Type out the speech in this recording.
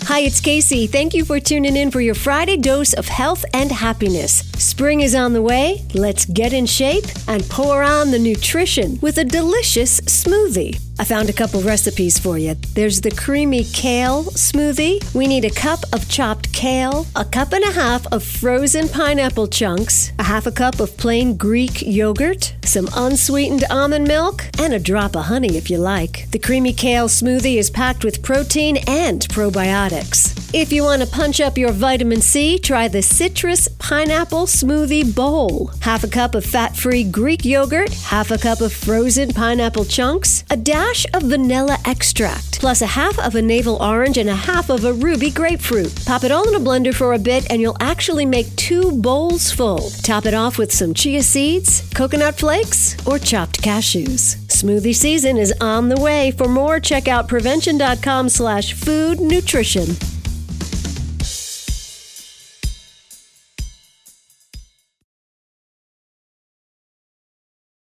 Hi, it's Casey. Thank you for tuning in for your Friday dose of health and happiness. Spring is on the way. Let's get in shape and pour on the nutrition with a delicious smoothie. I found a couple recipes for you. There's the creamy kale smoothie. We need a cup of chopped kale, a cup and a half of frozen pineapple chunks, a half a cup of plain Greek yogurt, some unsweetened almond milk, and a drop of honey if you like. The creamy kale smoothie is packed with protein and probiotics. If you want to punch up your vitamin C, try the citrus pineapple smoothie bowl. Half a cup of fat-free Greek yogurt, half a cup of frozen pineapple chunks, a dash of vanilla extract, plus a half of a navel orange and a half of a ruby grapefruit. Pop it all in a blender for a bit and you'll actually make 2 bowls full. Top it off with some chia seeds, coconut flakes, or chopped cashews. Smoothie season is on the way. For more, check out prevention.com/food nutrition.